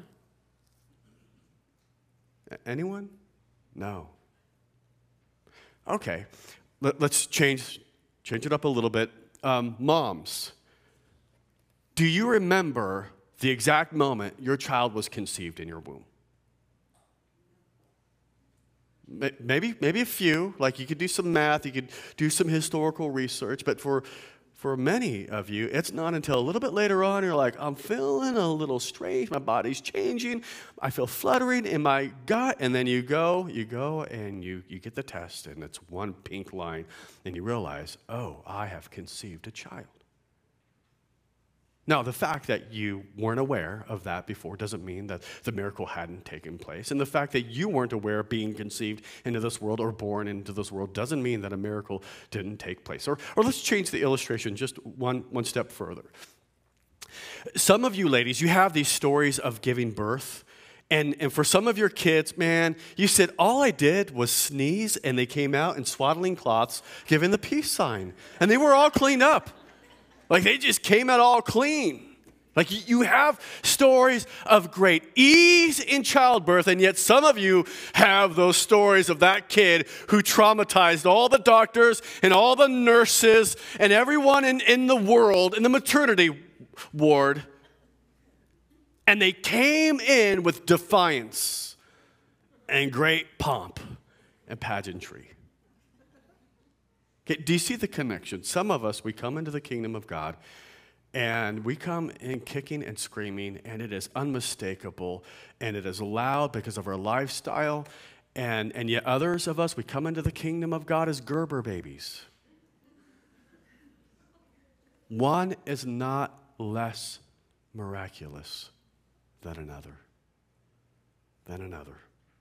Anyone? No. Okay, Let, let's change, change it up a little bit. Um, moms, do you remember the exact moment your child was conceived in your womb? Maybe, maybe a few, like you could do some math, you could do some historical research, but for, for many of you, it's not until a little bit later on, you're like, I'm feeling a little strange, my body's changing, I feel fluttering in my gut, and then you go, you go, and you, you get the test, and it's one pink line, and you realize, oh, I have conceived a child. Now, the fact that you weren't aware of that before doesn't mean that the miracle hadn't taken place. And the fact that you weren't aware of being conceived into this world or born into this world doesn't mean that a miracle didn't take place. Or, or let's change the illustration just one, one step further. Some of you ladies, you have these stories of giving birth. And, and for some of your kids, man, you said, all I did was sneeze, and they came out in swaddling cloths giving the peace sign. And they were all cleaned up. Like, they just came out all clean. Like, you have stories of great ease in childbirth, and yet some of you have those stories of that kid who traumatized all the doctors and all the nurses and everyone in, in the world, in the maternity ward, and they came in with defiance and great pomp and pageantry. Okay, do you see the connection? Some of us, we come into the kingdom of God, and we come in kicking and screaming, and it is unmistakable, and it is loud because of our lifestyle, and, and yet others of us, we come into the kingdom of God as Gerber babies. One is not less miraculous than another, than another.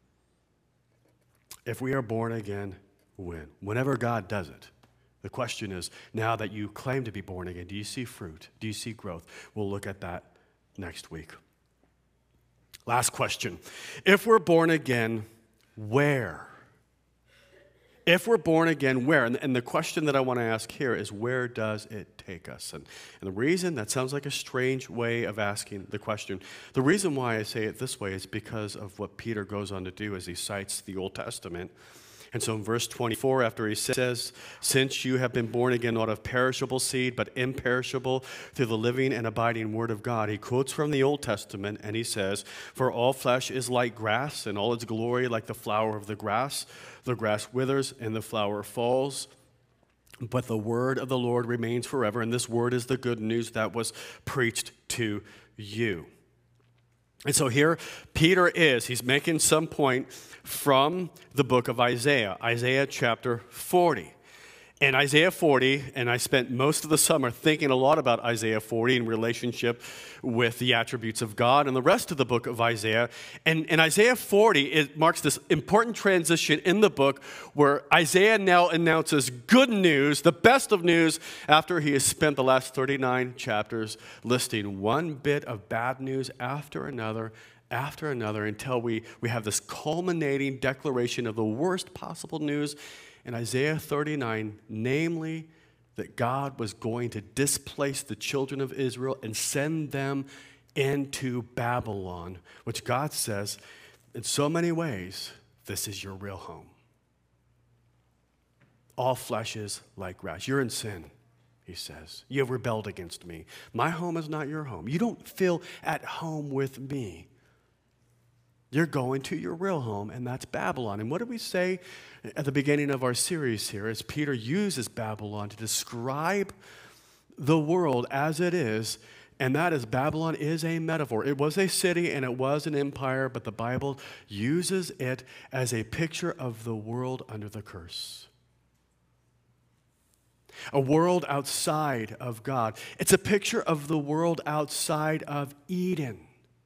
If we are born again, when? Whenever God does it. The question is, now that you claim to be born again, do you see fruit? Do you see growth? We'll look at that next week. Last question. If we're born again, where? If we're born again, where? And, and the question that I want to ask here is, where does it take us? And, and the reason, that sounds like a strange way of asking the question. The reason why I say it this way is because of what Peter goes on to do as he cites the Old Testament. And so in verse twenty-four, after he says, since you have been born again not of perishable seed, but imperishable through the living and abiding word of God, he quotes from the Old Testament, and he says, for all flesh is like grass, and all its glory like the flower of the grass. The grass withers, and the flower falls, but the word of the Lord remains forever. And this word is the good news that was preached to you. And so here Peter is, he's making some point from the book of Isaiah, Isaiah chapter forty. in Isaiah forty, and I spent most of the summer thinking a lot about Isaiah forty in relationship with the attributes of God and the rest of the book of Isaiah. And in Isaiah forty, it marks this important transition in the book where Isaiah now announces good news, the best of news, after he has spent the last thirty-nine chapters listing one bit of bad news after another, after another, until we, we have this culminating declaration of the worst possible news in Isaiah thirty-nine, namely that God was going to displace the children of Israel and send them into Babylon, which God says, in so many ways, this is your real home. All flesh is like grass. You're in sin, he says. You have rebelled against me. My home is not your home. You don't feel at home with me. You're going to your real home, and that's Babylon. And what did we say at the beginning of our series here as Peter uses Babylon to describe the world as it is, and that is Babylon is a metaphor. It was a city and it was an empire, but the Bible uses it as a picture of the world under the curse. A world outside of God. It's a picture of the world outside of Eden.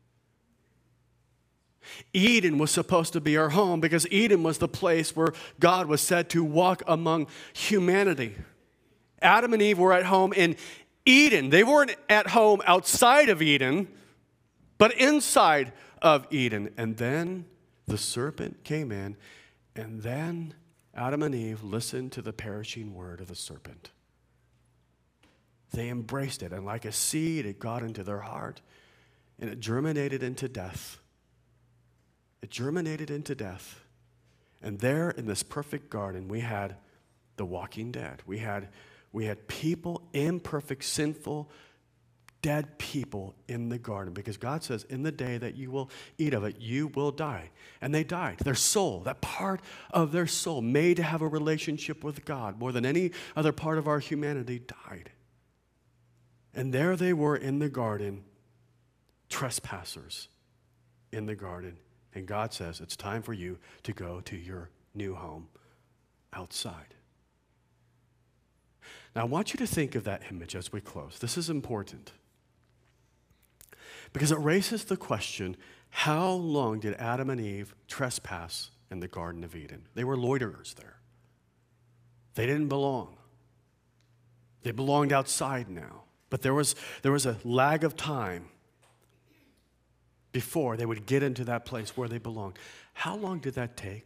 Eden was supposed to be our home because Eden was the place where God was said to walk among humanity. Adam and Eve were at home in Eden. They weren't at home outside of Eden, but inside of Eden. And then the serpent came in, and then Adam and Eve listened to the perishing word of the serpent. They embraced it, and like a seed, it got into their heart, and it germinated into death. It germinated into death. And there in this perfect garden, we had the walking dead. We had, we had people, imperfect, sinful, dead people in the garden. Because God says, in the day that you will eat of it, you will die. And they died. Their soul, that part of their soul made to have a relationship with God more than any other part of our humanity, died. And there they were in the garden, trespassers in the garden. And God says, it's time for you to go to your new home outside. Now, I want you to think of that image as we close. This is important because it raises the question, how long did Adam and Eve trespass in the Garden of Eden? They were loiterers there. They didn't belong. They belonged outside now. But there was, there was a lag of time before they would get into that place where they belonged. How long did that take?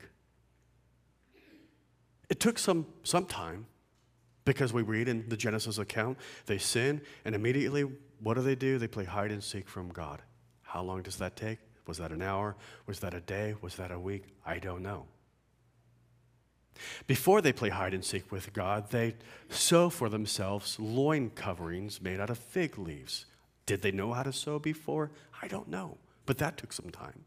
It took some, some time because we read in the Genesis account, they sin, and immediately, what do they do? They play hide and seek from God. How long does that take? Was that an hour? Was that a day? Was that a week? I don't know. Before they play hide and seek with God, they sew for themselves loin coverings made out of fig leaves. Did they know how to sew before? I don't know. But that took some time.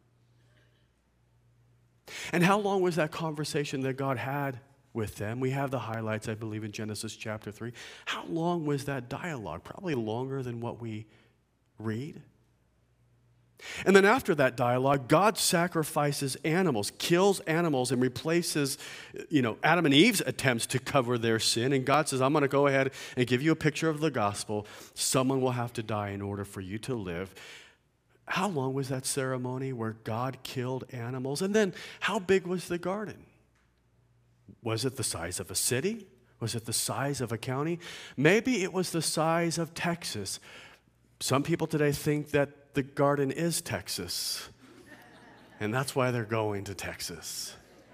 And how long was that conversation that God had with them? We have the highlights, I believe, in Genesis chapter three. How long was that dialogue? Probably longer than what we read. And then after that dialogue, God sacrifices animals, kills animals, and replaces, you know, Adam and Eve's attempts to cover their sin. And God says, I'm going to go ahead and give you a picture of the gospel. Someone will have to die in order for you to live. How long was that ceremony where God killed animals? And then how big was the garden? Was it the size of a city? Was it the size of a county? Maybe it was the size of Texas. Some people today think that the garden is Texas, and that's why they're going to Texas.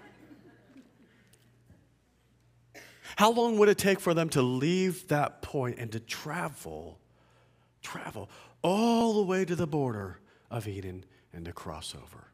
How long would it take for them to leave that point and to travel, travel all the way to the border of Eden and to cross over?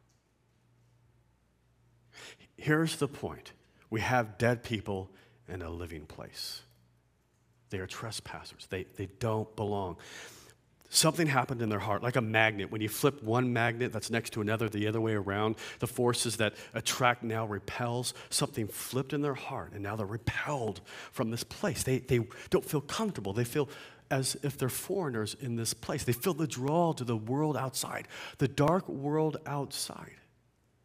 Here's the point. We have dead people in a living place. They are trespassers. They, they don't belong. Something happened in their heart, like a magnet. When you flip one magnet that's next to another the other way around, the forces that attract now repels. Something flipped in their heart, and now they're repelled from this place. They, they don't feel comfortable. They feel as if they're foreigners in this place. They feel the draw to the world outside, the dark world outside.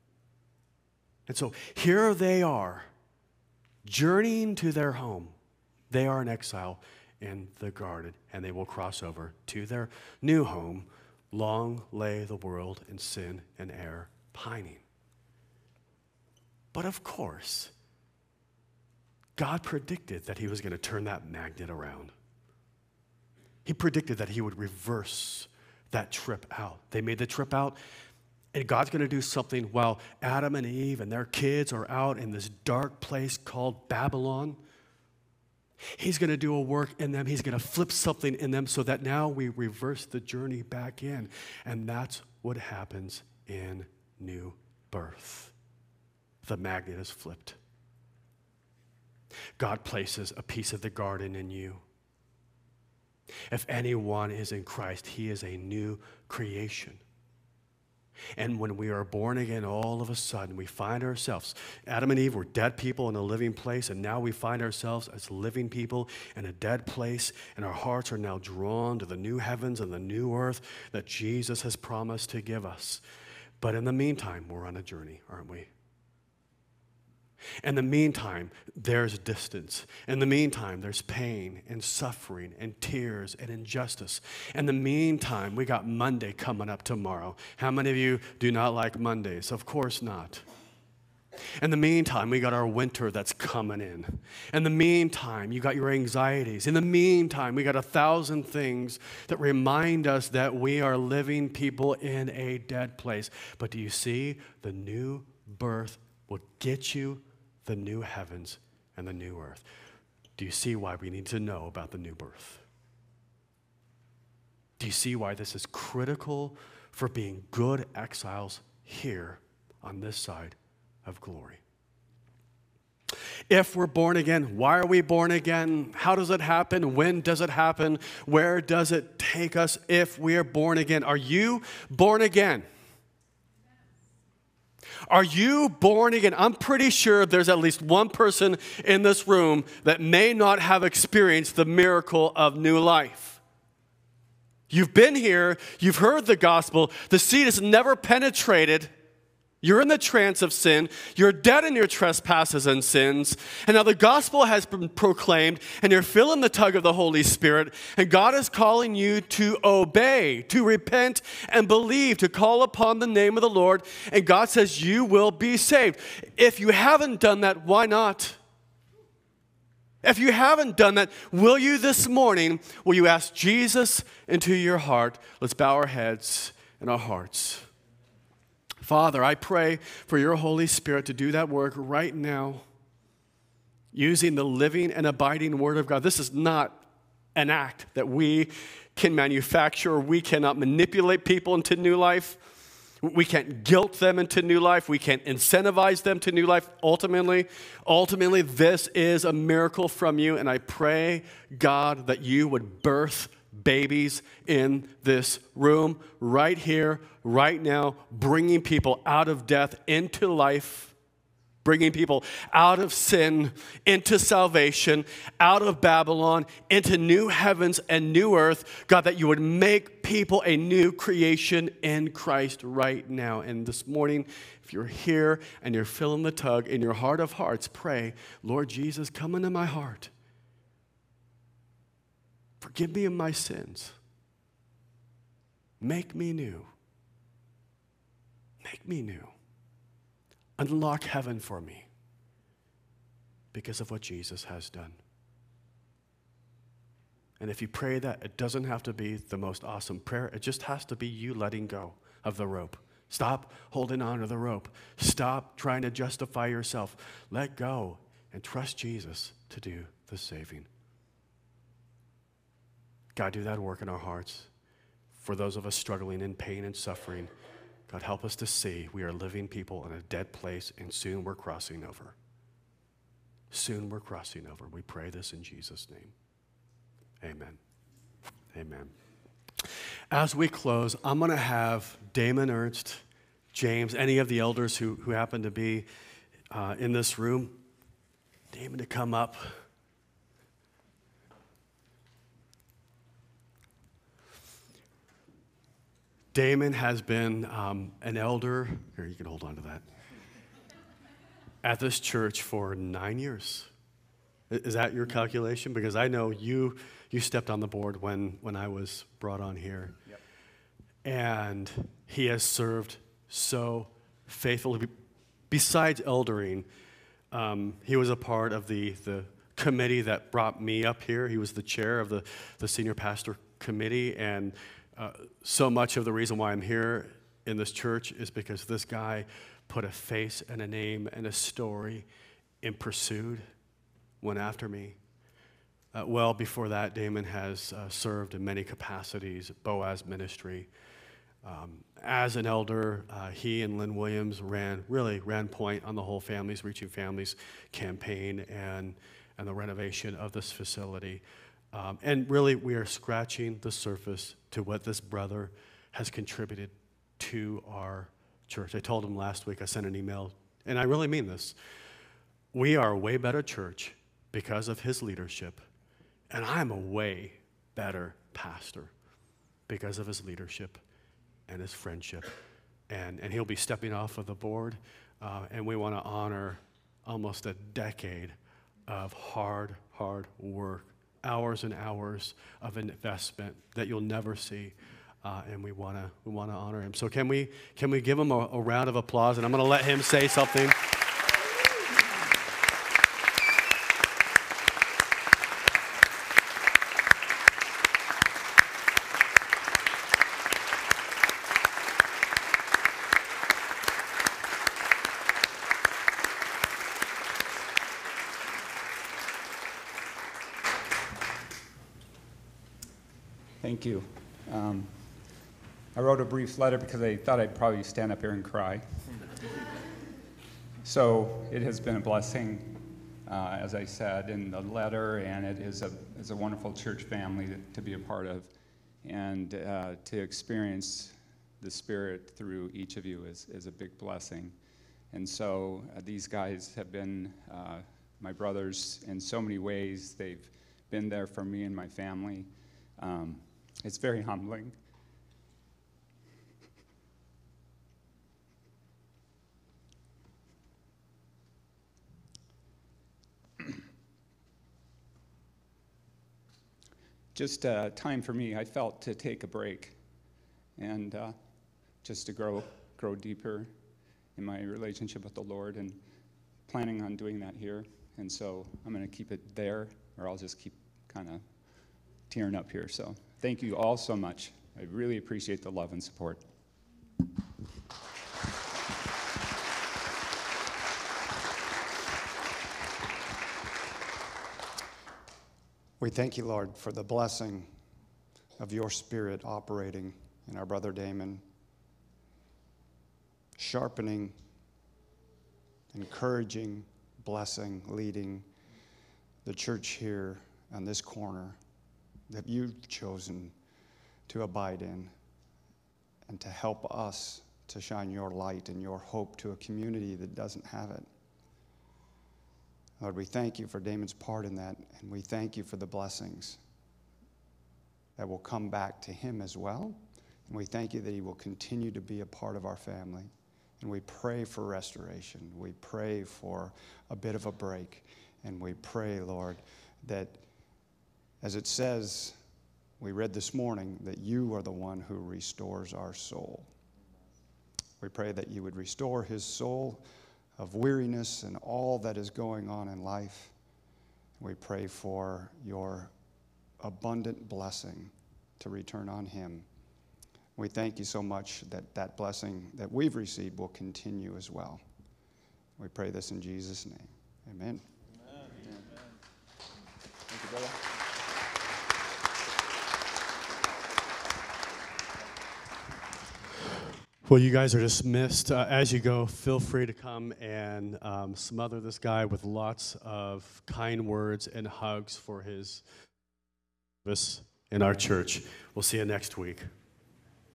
And so here they are, journeying to their home, They are in exile in the garden, and they will cross over to their new home. Long lay the world in sin and error, pining. But of course, God predicted that he was going to turn that magnet around. He predicted that he would reverse that trip out. They made the trip out, and God's going to do something while Adam and Eve and their kids are out in this dark place called Babylon. He's going to do a work in them. He's going to flip something in them so that now we reverse the journey back in. And that's what happens in new birth. The magnet is flipped. God places a piece of the garden in you. If anyone is in Christ, he is a new creation. And when we are born again, all of a sudden, we find ourselves, Adam and Eve were dead people in a living place, and now we find ourselves as living people in a dead place, and our hearts are now drawn to the new heavens and the new earth that Jesus has promised to give us. But in the meantime, we're on a journey, aren't we? In the meantime, there's distance. In the meantime, there's pain and suffering and tears and injustice. In the meantime, we got Monday coming up tomorrow. How many of you do not like Mondays? Of course not. In the meantime, we got our winter that's coming in. In the meantime, you got your anxieties. In the meantime, we got a thousand things that remind us that we are living people in a dead place. But do you see? The new birth will get you the new heavens and the new earth. Do you see why we need to know about the new birth? Do you see why this is critical for being good exiles here on this side of glory? If we're born again, why are we born again? How does it happen? When does it happen? Where does it take us if we are born again? Are you born again? Are you born again? I'm pretty sure there's at least one person in this room that may not have experienced the miracle of new life. You've been here, you've heard the gospel, the seed has never penetrated. You're in the trance of sin. You're dead in your trespasses and sins. And now the gospel has been proclaimed, and you're feeling the tug of the Holy Spirit. And God is calling you to obey, to repent and believe, to call upon the name of the Lord. And God says you will be saved. If you haven't done that, why not? If you haven't done that, will you this morning, will you ask Jesus into your heart? Let's bow our heads and our hearts. Father, I pray for your Holy Spirit to do that work right now, using the living and abiding Word of God. This is not an act that we can manufacture. We cannot manipulate people into new life. We can't guilt them into new life. We can't incentivize them to new life. Ultimately, ultimately, this is a miracle from you, and I pray, God, that you would birth babies in this room right here, right now, bringing people out of death into life, bringing people out of sin into salvation, out of Babylon into new heavens and new earth. God, that you would make people a new creation in Christ right now. And this morning, if you're here and you're feeling the tug in your heart of hearts, pray, Lord Jesus, come into my heart. Forgive me of my sins. Make me new. Make me new. Unlock heaven for me because of what Jesus has done. And if you pray that, it doesn't have to be the most awesome prayer. It just has to be you letting go of the rope. Stop holding on to the rope. Stop trying to justify yourself. Let go and trust Jesus to do the saving. God, do that work in our hearts. For those of us struggling in pain and suffering, God, help us to see we are living people in a dead place, and soon we're crossing over. Soon we're crossing over. We pray this in Jesus' name. Amen. Amen. As we close, I'm going to have Damon Ernst, James, any of the elders who, who happen to be uh, in this room, Damon to come up. Damon has been um, an elder, here you can hold on to that, at this church for nine years. I- Is that your calculation? Because I know you you stepped on the board when, when I was brought on here. Yep. And he has served so faithfully. Besides eldering, um, he was a part of the, the committee that brought me up here. He was the chair of the, the senior pastor committee. And uh, so much of the reason why I'm here in this church is because this guy put a face and a name and a story and pursued, went after me. Uh, well, before that, Damon has uh, served in many capacities, Boaz Ministry. Um, as an elder, uh, he and Lynn Williams ran, really ran point on the whole Families Reaching Families campaign and, and the renovation of this facility. Um, and really, we are scratching the surface to what this brother has contributed to our church. I told him last week, I sent an email, and I really mean this. We are a way better church because of his leadership, and I'm a way better pastor because of his leadership and his friendship. And, and he'll be stepping off of the board, uh, and we want to honor almost a decade of hard, hard work, hours and hours of investment that you'll never see. Uh, and we want to we want to honor him. So can we can we give him a, a round of applause? And I'm going to let him say something. Thank you. Um, I wrote a brief letter because I thought I'd probably stand up here and cry. So it has been a blessing, uh, as I said in the letter, and it is a, is a wonderful church family to, to be a part of. And uh, to experience the Spirit through each of you is, is a big blessing. And so uh, these guys have been uh, my brothers in so many ways. They've been there for me and my family. Um, it's very humbling. Just uh, time for me, I felt, to take a break and uh, just to grow, grow deeper in my relationship with the Lord, and planning on doing that here. And so I'm going to keep it there, or I'll just keep kind of tearing up here. So thank you all so much. I really appreciate the love and support. We thank you, Lord, for the blessing of your Spirit operating in our brother Damon, sharpening, encouraging, blessing, leading the church here on this corner that you've chosen to abide in, and to help us to shine your light and your hope to a community that doesn't have it. Lord, we thank you for Damon's part in that, and we thank you for the blessings that will come back to him as well. And we thank you that he will continue to be a part of our family. And we pray for restoration. We pray for a bit of a break. And we pray, Lord, that as it says, we read this morning, that you are the one who restores our soul. We pray that you would restore his soul of weariness and all that is going on in life. We pray for your abundant blessing to return on him. We thank you so much that that blessing that we've received will continue as well. We pray this in Jesus' name. Amen. Amen. Amen. Thank you, brother. Well, you guys are dismissed. Uh, as you go, feel free to come and um, smother this guy with lots of kind words and hugs for his service in our church. We'll see you next week.